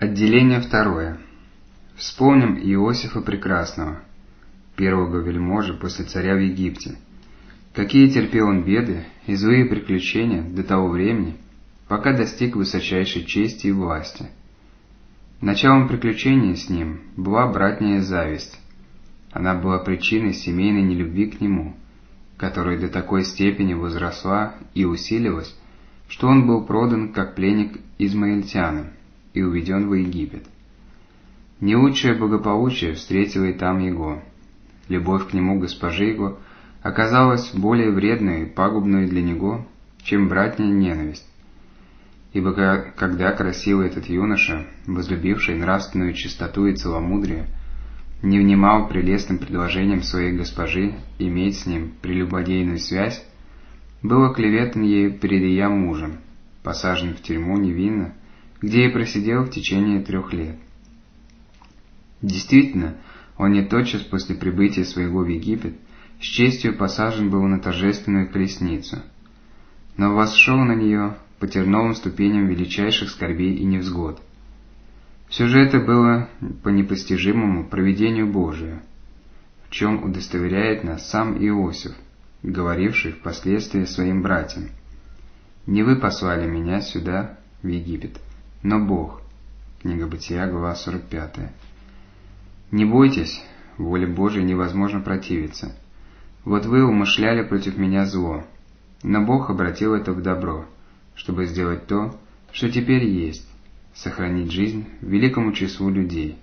Отделение второе. Вспомним Иосифа Прекрасного, первого вельможи после царя в Египте. Какие терпел он беды и злые приключения до того времени, пока достиг высочайшей чести и власти. Началом приключений с ним была братняя зависть. Она была причиной семейной нелюбви к нему, которая до такой степени возросла и усилилась, что он был продан как пленник измаильтянам и уведен в Египет. Не лучшее благополучие встретило и там его. Любовь к нему госпожи его оказалась более вредной и пагубной для него, чем братняя ненависть. Ибо когда красивый этот юноша, возлюбивший нравственную чистоту и целомудрие, не внимал прелестным предложениям своей госпожи иметь с ним прелюбодейную связь, был оклеветан ею перед ее мужем, посажен в тюрьму невинно, где и просидел в течение 3 лет. Действительно, он не тотчас после прибытия своего в Египет с честью посажен был на торжественную колесницу, но восшел на нее по терновым ступеням величайших скорбей и невзгод. Все же это было по непостижимому провидению Божию, в чем удостоверяет нас сам Иосиф, говоривший впоследствии своим братьям: «Не вы послали меня сюда, в Египет, но Бог». Книга Бытия, глава 45. «Не бойтесь, воле Божией невозможно противиться. Вот вы умышляли против меня зло, но Бог обратил это в добро, чтобы сделать то, что теперь есть, сохранить жизнь великому числу людей».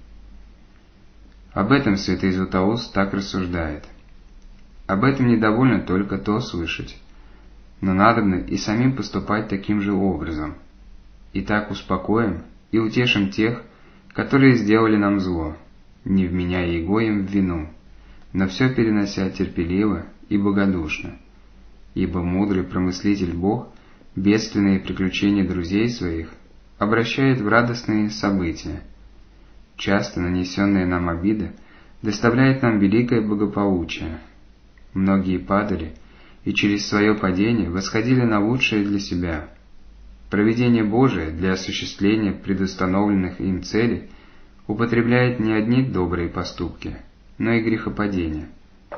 Об этом святый Златоуст так рассуждает. Об этом недовольно только то слышать, но надобно и самим поступать таким же образом. И так успокоим и утешим тех, которые сделали нам зло, не вменяя его им в вину, но все перенося терпеливо и богодушно. Ибо мудрый промыслитель Бог бедственные приключения друзей своих обращает в радостные события. Часто нанесенная нам обида доставляет нам великое благополучие. Многие падали и через свое падение восходили на лучшее для себя. Провидение Божие для осуществления предустановленных им целей употребляет не одни добрые поступки, но и грехопадения.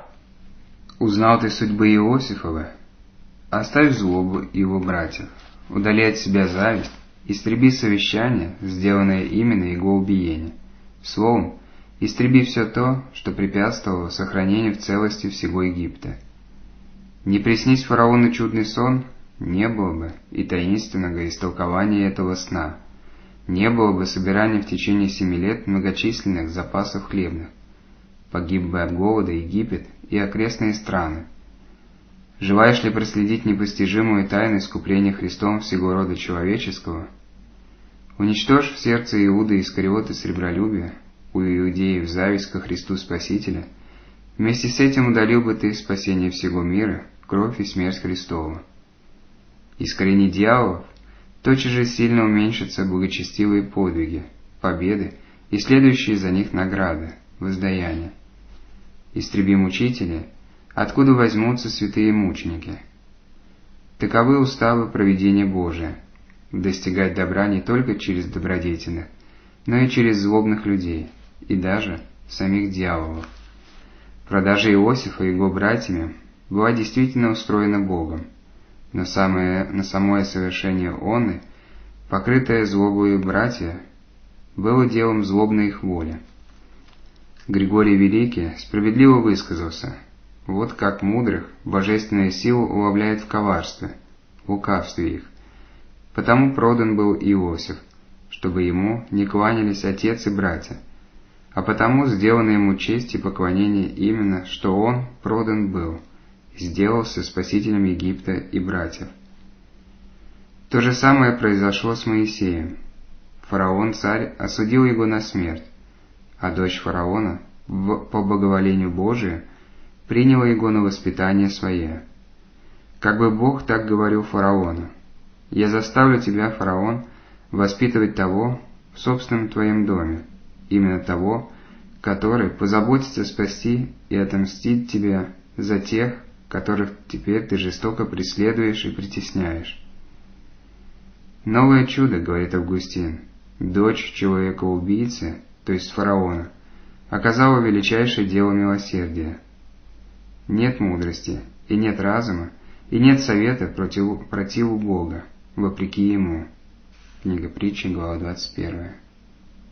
Узнал ты судьбы Иосифова? Оставь злобу его братьев, удали от себя зависть, истреби совещание, сделанное именно его убиения. Словом, истреби все то, что препятствовало сохранению в целости всего Египта. Не приснись фараону чудный сон, не было бы и таинственного истолкования этого сна, не было бы собирания в течение 7 лет многочисленных запасов хлебных, погиб бы от голода Египет и окрестные страны. Желаешь ли проследить непостижимую тайну искупления Христом всего рода человеческого? Уничтожь в сердце Иуды Искариота сребролюбие, у иудеев зависть ко Христу Спасителя, вместе с этим удалил бы ты спасение всего мира, кровь и смерть Христова. Искорени дьяволов, тотчас же сильно уменьшатся благочестивые подвиги, победы и следующие за них награды, воздаяния. Истреби мучителей, откуда возьмутся святые мученики. Таковы уставы провидения Божия, достигать добра не только через добродетельных, но и через злобных людей, и даже самих дьяволов. Продажа Иосифа и его братьями была действительно устроена Богом, но на самое совершение оной, покрытое злобою братья, было делом злобной их воли. Григорий Великий справедливо высказался: вот как мудрых божественная сила уловляет в коварстве, в лукавстве их. Потому продан был Иосиф, чтобы ему не кланялись отец и братья, а потому сделано ему честь и поклонение именно, что он продан был, и сделался спасителем Египта и братьев. То же самое произошло с Моисеем. Фараон-царь осудил его на смерть, а дочь фараона, по благоволению Божию, приняла его на воспитание свое. Как бы Бог так говорил фараону: «Я заставлю тебя, фараон, воспитывать того в собственном твоем доме, именно того, который позаботится спасти и отомстить тебя за тех, которых теперь ты жестоко преследуешь и притесняешь». Новое чудо, говорит Августин, дочь человека-убийцы, то есть фараона, оказала величайшее дело милосердия. Нет мудрости, и нет разума, и нет совета противу Бога, вопреки Ему. Книга Притчи, глава 21.